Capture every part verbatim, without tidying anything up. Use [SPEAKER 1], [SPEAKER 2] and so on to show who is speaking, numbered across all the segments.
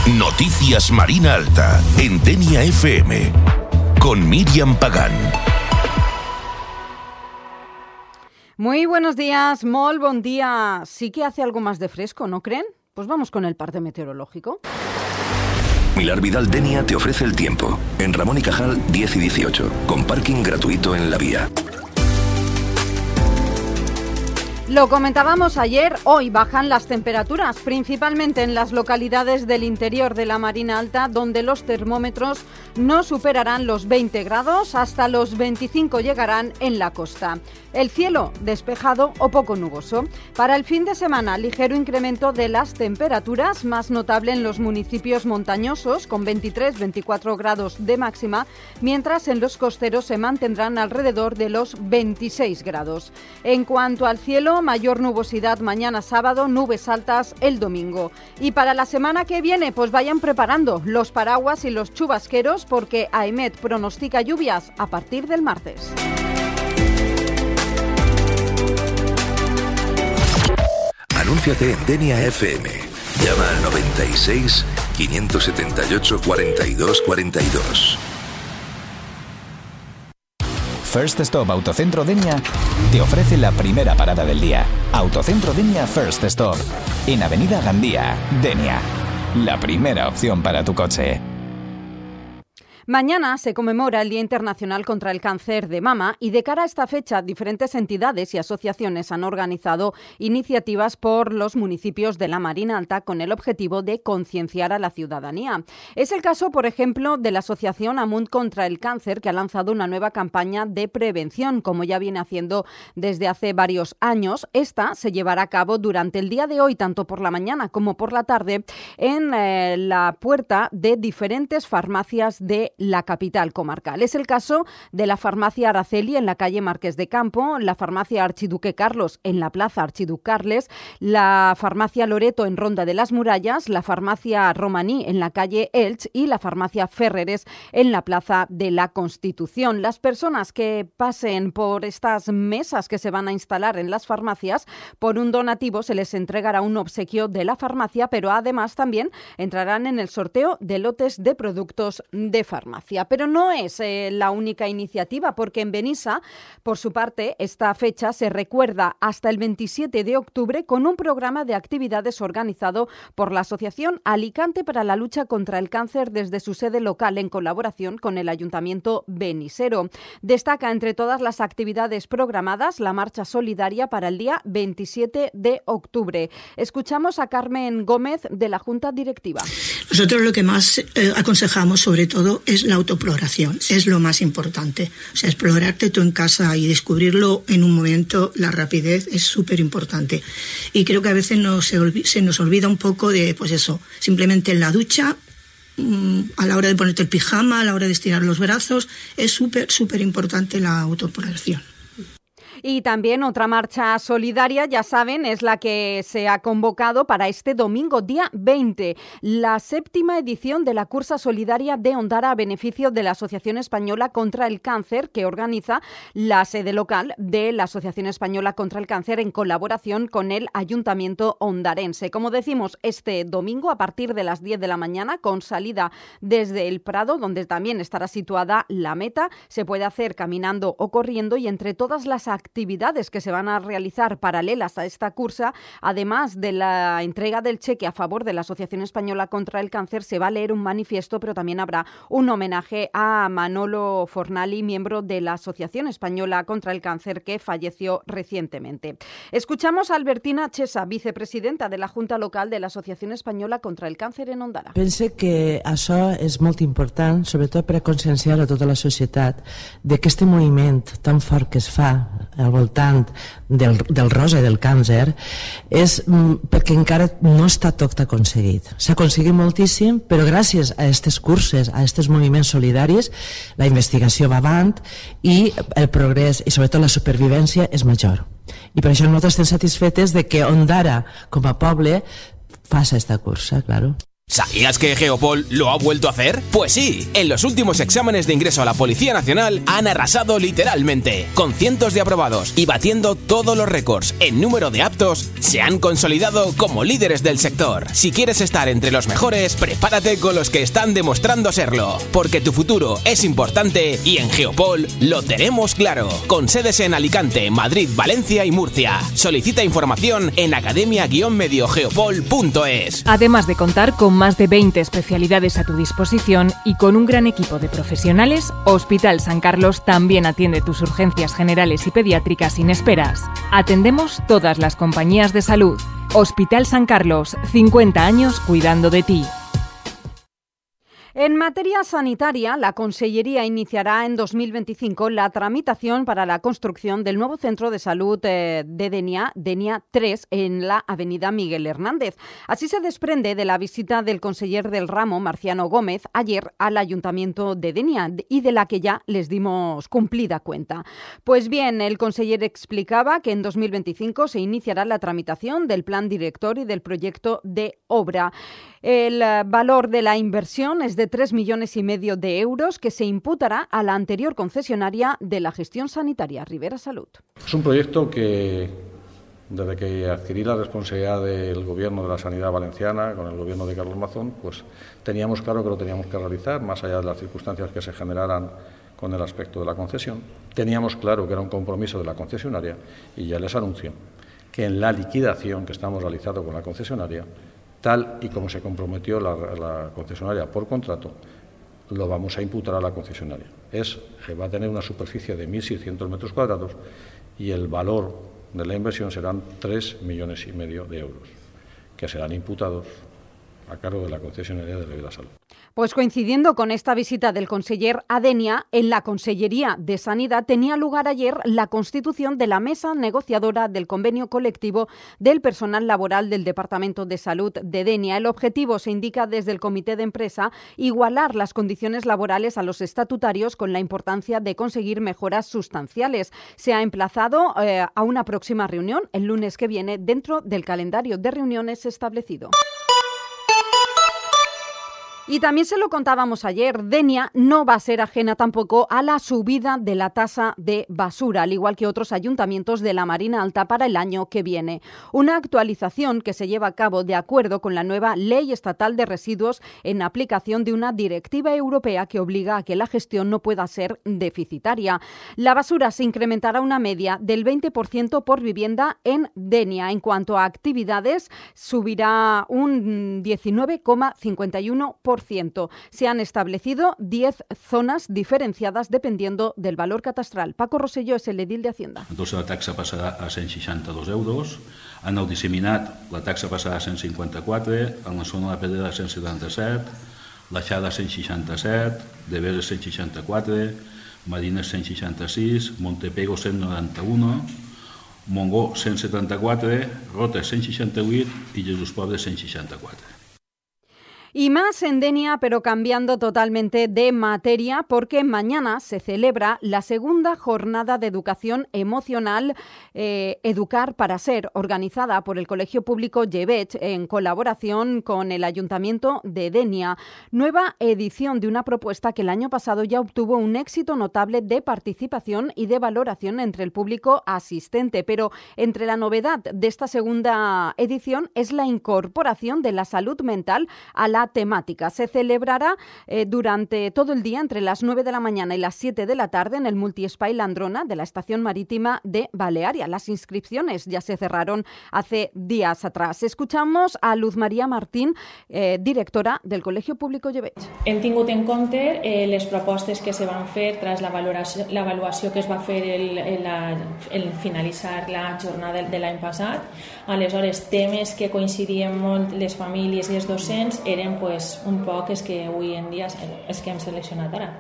[SPEAKER 1] Noticias Marina Alta, en Denia F M, con Miriam Pagán.
[SPEAKER 2] Muy buenos días, molt bon día. Sí que hace algo más de fresco, ¿no creen? Pues vamos con el parte meteorológico.
[SPEAKER 1] Milar Vidal Denia te ofrece el tiempo. En Ramón y Cajal diez y dieciocho, con parking gratuito en la vía.
[SPEAKER 2] Lo comentábamos ayer, hoy bajan las temperaturas, principalmente en las localidades del interior de la Marina Alta, donde los termómetros no superarán los veinte grados, hasta los veinticinco llegarán en la costa. El cielo despejado o poco nuboso. Para el fin de semana, ligero incremento de las temperaturas, más notable en los municipios montañosos, con veintitrés a veinticuatro grados de máxima, mientras en los costeros se mantendrán alrededor de los veintiséis grados. En cuanto al cielo, mayor nubosidad mañana sábado, nubes altas el domingo. Y para la semana que viene, pues vayan preparando los paraguas y los chubasqueros, porque AEMET pronostica lluvias a partir del martes.
[SPEAKER 1] Anúnciate en Denia F M. Llama al noventa y seis, quinientos setenta y ocho, cuarenta y dos cuarenta y dos.
[SPEAKER 3] First Stop Autocentro Denia te ofrece la primera parada del día. Autocentro Denia First Stop, en Avenida Gandía, Denia. La primera opción para tu coche.
[SPEAKER 2] Mañana se conmemora el Día Internacional contra el Cáncer de Mama y de cara a esta fecha diferentes entidades y asociaciones han organizado iniciativas por los municipios de la Marina Alta con el objetivo de concienciar a la ciudadanía. Es el caso, por ejemplo, de la Asociación Amunt contra el Cáncer, que ha lanzado una nueva campaña de prevención, como ya viene haciendo desde hace varios años. Esta se llevará a cabo durante el día de hoy, tanto por la mañana como por la tarde, en eh, la puerta de diferentes farmacias de la capital comarcal. Es el caso de la farmacia Araceli en la calle Marqués de Campo, la farmacia Archiduque Carlos en la plaza Archiduque Carles, la farmacia Loreto en Ronda de las Murallas, la farmacia Romaní en la calle Elche y la farmacia Ferreres en la plaza de la Constitución. Las personas que pasen por estas mesas que se van a instalar en las farmacias, por un donativo se les entregará un obsequio de la farmacia, pero además también entrarán en el sorteo de lotes de productos de farmacia. Pero no es eh, la única iniciativa, porque en Benissa, por su parte, esta fecha se recuerda hasta el veintisiete de octubre con un programa de actividades organizado por la Asociación Alicante para la Lucha contra el Cáncer desde su sede local en colaboración con el Ayuntamiento benissero. Destaca entre todas las actividades programadas la marcha solidaria para el día veintisiete de octubre. Escuchamos a Carmen Gómez de la Junta Directiva.
[SPEAKER 4] Nosotros lo que más eh, aconsejamos sobre todo es la autoexploración, es lo más importante. O sea, explorarte tú en casa y descubrirlo en un momento, la rapidez es súper importante. Y creo que a veces no se, olvi- se nos olvida un poco de, pues eso, simplemente en la ducha, mmm, a la hora de ponerte el pijama, a la hora de estirar los brazos, es súper, súper importante la autoexploración.
[SPEAKER 2] Y también otra marcha solidaria, ya saben, es la que se ha convocado para este domingo, día veinte, la séptima edición de la Cursa Solidaria de Ondara a beneficio de la Asociación Española contra el Cáncer, que organiza la sede local de la Asociación Española contra el Cáncer en colaboración con el Ayuntamiento ondarense. Como decimos, este domingo a partir de las diez de la mañana, con salida desde el Prado, donde también estará situada la meta, se puede hacer caminando o corriendo, y entre todas las actividades actividades que se van a realizar paralelas a esta cursa, además de la entrega del cheque a favor de la Asociación Española contra el Cáncer, se va a leer un manifiesto, pero también habrá un homenaje a Manolo Fornali, miembro de la Asociación Española contra el Cáncer, que falleció recientemente. Escuchamos a Albertina Chesa, vicepresidenta de la Junta Local de la Asociación Española contra el Càncer en Ondara.
[SPEAKER 5] Pense que això és molt important, sobretot per a conscienciar a tota la societat de que este moviment tan fort que es fa al voltant del, del rosa i del càncer és perquè encara no està tot aconseguit. S'ha aconseguit moltíssim, però gràcies a aquestes curses, a aquests moviments solidaris, la investigació va avant i el progrés i sobretot la supervivència és major. I per això nosaltres estem satisfetes de que Ondara, com a poble, faça esta cursa, claro.
[SPEAKER 6] ¿Sabías que Geopol lo ha vuelto a hacer? Pues sí, en los últimos exámenes de ingreso a la Policía Nacional han arrasado literalmente, con cientos de aprobados y batiendo todos los récords en número de aptos, se han consolidado como líderes del sector. Si quieres estar entre los mejores, prepárate con los que están demostrando serlo, porque tu futuro es importante y en Geopol lo tenemos claro, con sedes en Alicante, Madrid, Valencia y Murcia. Solicita información en academia guion medio geopol punto es.
[SPEAKER 7] Además de contar con más de veinte especialidades a tu disposición y con un gran equipo de profesionales, Hospital San Carlos también atiende tus urgencias generales y pediátricas sin esperas. Atendemos todas las compañías de salud. Hospital San Carlos, cincuenta años cuidando de ti.
[SPEAKER 2] En materia sanitaria, la Consellería iniciará en dos mil veinticinco la tramitación para la construcción del nuevo centro de salud eh, de Denia, Denia tres, en la avenida Miguel Hernández. Así se desprende de la visita del conseller del ramo, Marciano Gómez, ayer al Ayuntamiento de Denia y de la que ya les dimos cumplida cuenta. Pues bien, el conseller explicaba que en dos mil veinticinco se iniciará la tramitación del plan director y del proyecto de obra. El valor de la inversión es de tres millones y medio de euros que se imputará a la anterior concesionaria de la gestión sanitaria, Rivera Salud.
[SPEAKER 8] Es un proyecto que, desde que adquirí la responsabilidad del Gobierno de la Sanidad Valenciana, con el Gobierno de Carlos Mazón, pues teníamos claro que lo teníamos que realizar, más allá de las circunstancias que se generaran con el aspecto de la concesión. Teníamos claro que era un compromiso de la concesionaria y ya les anuncio que en la liquidación que estamos realizando con la concesionaria, tal y como se comprometió la, la concesionaria por contrato, lo vamos a imputar a la concesionaria. Es, va a tener una superficie de mil seiscientos metros cuadrados y el valor de la inversión serán tres millones y medio de euros, que serán imputados a cargo de la concesionaria de Rivera Salud.
[SPEAKER 2] Pues coincidiendo con esta visita del conseller a Denia, en la Consellería de Sanidad tenía lugar ayer la constitución de la mesa negociadora del convenio colectivo del personal laboral del Departamento de Salud de Denia. El objetivo, se indica desde el comité de empresa, igualar las condiciones laborales a los estatutarios con la importancia de conseguir mejoras sustanciales. Se ha emplazado eh, a una próxima reunión el lunes que viene dentro del calendario de reuniones establecido. Y también se lo contábamos ayer, Denia no va a ser ajena tampoco a la subida de la tasa de basura, al igual que otros ayuntamientos de la Marina Alta para el año que viene. Una actualización que se lleva a cabo de acuerdo con la nueva Ley Estatal de Residuos en aplicación de una directiva europea que obliga a que la gestión no pueda ser deficitaria. La basura se incrementará una media del veinte por ciento por vivienda en Denia. En cuanto a actividades, subirá un diecinueve coma cincuenta y uno por ciento. Se han establecido diez zonas diferenciadas dependiendo del valor catastral. Paco Rosselló es el edil de Hacienda.
[SPEAKER 9] Entonces la taxa passarà a cent seixanta-dos euros. En el disseminat la taxa passarà a cent cinquanta-quatre, en la zona de la Pedrera cent setanta-set, la Xada cent seixanta-set, Devesa cent seixanta-quatre, Marina cent seixanta-sis, Montepego cent noranta-un, Montgó cent setanta-quatre, Rota cent seixanta-vuit i Jesús Pobre cent seixanta-quatre.
[SPEAKER 2] Y más en Denia, pero cambiando totalmente de materia, porque mañana se celebra la segunda jornada de educación emocional eh, Educar para Ser, organizada por el Colegio Público Llevet en colaboración con el Ayuntamiento de Denia. Nueva edición de una propuesta que el año pasado ya obtuvo un éxito notable de participación y de valoración entre el público asistente. Pero entre la novedad de esta segunda edición es la incorporación de la salud mental a la temática. Se celebrará eh, durante todo el día entre las nueve de la mañana y las siete de la tarde en el Multiespai Landrona de la Estación Marítima de Balearia. Las inscripciones ya se cerraron hace días atrás. Escuchamos a Luz María Martín, eh, directora del Colegio Público Llevet.
[SPEAKER 10] Hem tingut en compte eh, les propostes que se van fer tras la valoració, l'avaluació que es va fer el, el, el finalitzar la jornada de l'any passat. Aleshores, temes que coincidien molt les famílies i els docents eren pues, un poc els que avui en dia és que hem seleccionat ara.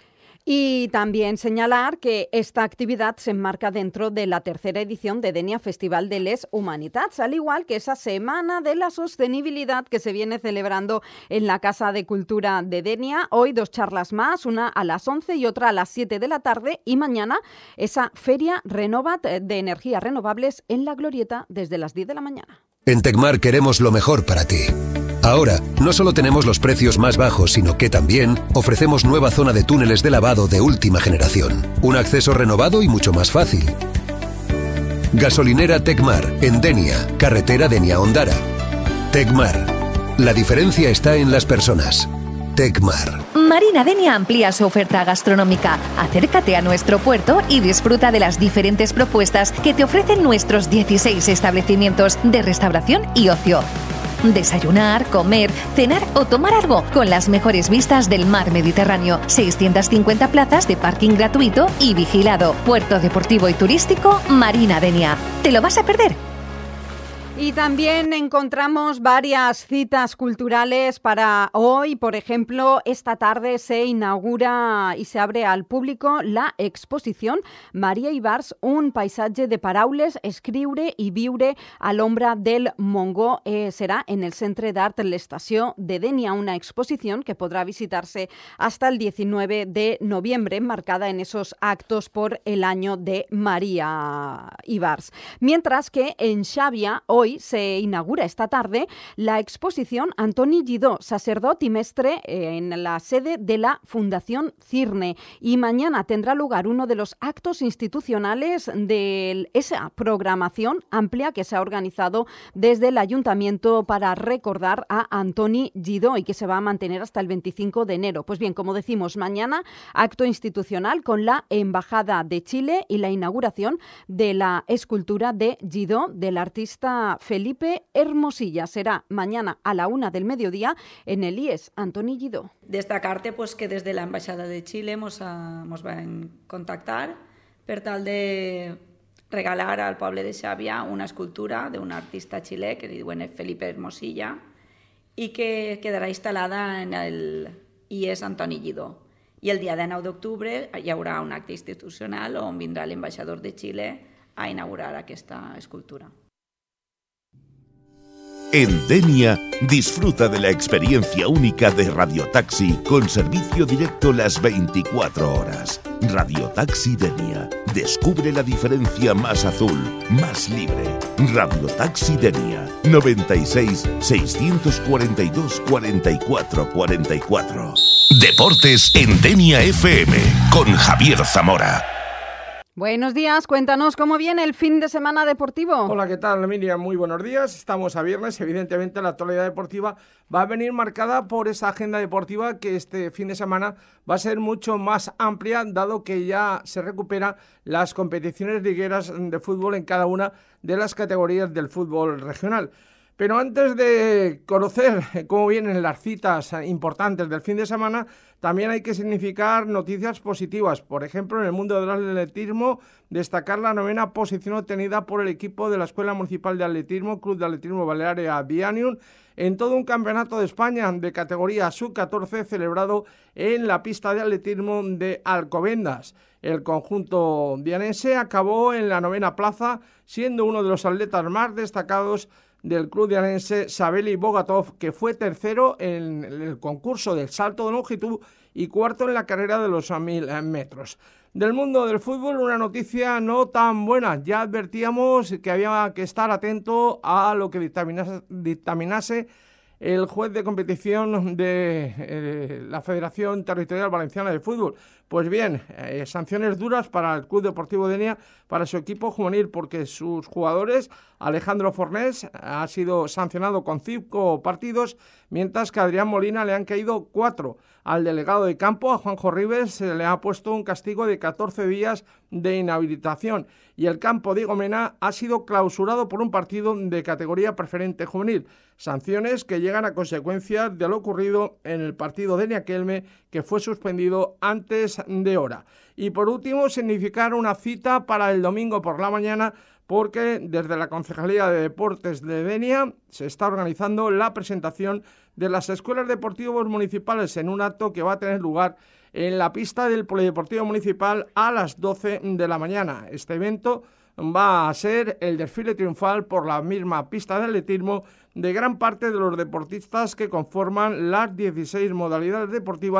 [SPEAKER 2] Y también señalar que esta actividad se enmarca dentro de la tercera edición de Denia Festival de les Humanitats, al igual que esa Semana de la Sostenibilidad que se viene celebrando en la Casa de Cultura de Denia. Hoy dos charlas más, una a las once y otra a las siete de la tarde, y mañana esa Feria Renovat de energías renovables en La Glorieta desde las diez de la mañana.
[SPEAKER 11] En Tecmar queremos lo mejor para ti. Ahora, no solo tenemos los precios más bajos, sino que también ofrecemos nueva zona de túneles de lavado de última generación. Un acceso renovado y mucho más fácil. Gasolinera Tecmar, en Denia, carretera Denia-Ondara. Tecmar. La diferencia está en las personas. Tecmar.
[SPEAKER 12] Marina Denia amplía su oferta gastronómica. Acércate a nuestro puerto y disfruta de las diferentes propuestas que te ofrecen nuestros dieciséis establecimientos de restauración y ocio. Desayunar, comer, cenar o tomar algo con las mejores vistas del mar Mediterráneo. seiscientas cincuenta plazas de parking gratuito y vigilado. Puerto deportivo y turístico Marina Denia. ¿Te lo vas a perder?
[SPEAKER 2] Y también encontramos varias citas culturales para hoy. Por ejemplo, esta tarde se inaugura y se abre al público la exposición Maria Ibars, un paisatge de paraules, escriure i viure a l'ombra del Montgó. Eh, será en el Centre d'Art l'Estació de Denia, una exposición que podrá visitarse hasta el diecinueve de noviembre, marcada en esos actos por el año de Maria Ibars. Mientras que en Xàbia, hoy Hoy se inaugura esta tarde la exposición Antoni Lledó, sacerdot y mestre, eh, en la sede de la Fundación Cirne. Y mañana tendrá lugar uno de los actos institucionales de esa programación amplia que se ha organizado desde el Ayuntamiento para recordar a Antoni Lledó y que se va a mantener hasta el veinticinco de enero. Pues bien, como decimos, mañana acto institucional con la Embajada de Chile y la inauguración de la escultura de Lledó del artista Felipe Hermosilla. Será mañana a la una del mediodía en el I E S Antoni Lledó.
[SPEAKER 13] Destacarte pues, que desde la Embajada de Chile nos, uh, nos van a contactar per tal de regalar al poble de Xàbia una escultura d'un artista xilè que li diuen Felipe Hermosilla i que quedarà instal·lada en el I E S Antoni Lledó. I el dia dinou d'octubre hi haurà un acte institucional on vindrà l'ambaixador de Xile a inaugurar aquesta escultura.
[SPEAKER 14] En Denia, disfruta de la experiencia única de Radiotaxi con servicio directo las veinticuatro horas. Radiotaxi Denia. Descubre la diferencia más azul, más libre. Radiotaxi Denia. noventa y seis, seiscientos cuarenta y dos, cuarenta y cuatro cuarenta y cuatro.
[SPEAKER 1] Deportes en Denia F M con Javier Zamora.
[SPEAKER 2] Buenos días, cuéntanos cómo viene el fin de semana deportivo.
[SPEAKER 15] Hola, ¿qué tal, Miriam? Muy buenos días. Estamos a viernes. Evidentemente, la actualidad deportiva va a venir marcada por esa agenda deportiva que este fin de semana va a ser mucho más amplia, dado que ya se recuperan las competiciones ligueras de fútbol en cada una de las categorías del fútbol regional. Pero antes de conocer cómo vienen las citas importantes del fin de semana, también hay que significar noticias positivas. Por ejemplo, en el mundo del atletismo, destacar la novena posición obtenida por el equipo de la Escuela Municipal de Atletismo, Club de Atletismo Balearia Bianium, en todo un campeonato de España de categoría sub catorce celebrado en la pista de atletismo de Alcobendas. El conjunto dianense acabó en la novena plaza, siendo uno de los atletas más destacados del club dianense Sabeli Bogatov, que fue tercero en el concurso del salto de longitud y cuarto en la carrera de los mil metros. Del mundo del fútbol, una noticia no tan buena. Ya advertíamos que había que estar atento a lo que dictaminase, dictaminase el juez de competición de eh, la Federación Territorial Valenciana de Fútbol. Pues bien, eh, sanciones duras para el Club Deportivo Denia, para su equipo juvenil, porque sus jugadores, Alejandro Fornés, ha sido sancionado con cinco partidos, mientras que a Adrián Molina le han caído cuatro. Al delegado de campo, a Juanjo Ribes, se le ha puesto un castigo de catorce días de inhabilitación. Y el campo Diego Mena ha sido clausurado por un partido de categoría preferente juvenil. Sanciones que llegan a consecuencia de lo ocurrido en el partido de Denia-Kelme, que fue suspendido antes de hora. Y por último, significar una cita para el domingo por la mañana, porque desde la Concejalía de Deportes de Denia se está organizando la presentación de las escuelas deportivas municipales en un acto que va a tener lugar en la pista del Polideportivo Municipal a las doce de la mañana. Este evento va a ser el desfile triunfal por la misma pista de atletismo de gran parte de los deportistas que conforman las dieciséis modalidades deportivas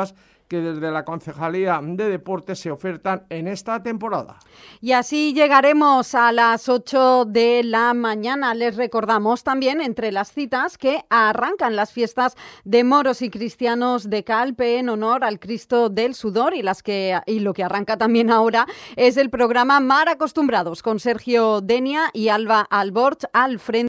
[SPEAKER 15] que desde la Concejalía de Deportes se ofertan en esta temporada.
[SPEAKER 2] Y así llegaremos a las ocho de la mañana. Les recordamos también entre las citas que arrancan las fiestas de moros y cristianos de Calpe en honor al Cristo del Sudor, y las que y lo que arranca también ahora es el programa Mar Acostumbrados con Sergio Denia y Alba Alborch al frente.